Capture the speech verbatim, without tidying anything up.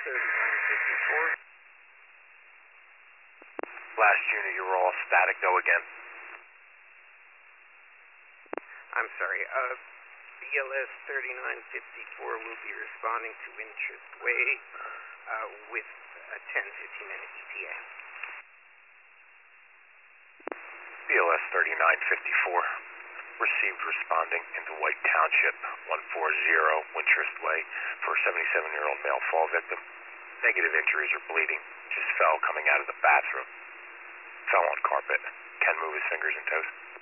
thirty-nine fifty-four. Last unit, you were all static. Go again. I'm sorry. Uh, B L S thirty-nine fifty-four will be responding to Winchester Way uh, with a ten fifteen minute E T A. B L S thirty-nine fifty-four. Received responding into White Township, one forty Winchester Way, for a seventy-seven-year-old male fall victim. Negative injuries or bleeding. Just fell coming out of the bathroom. Fell on carpet. Can move his fingers and toes.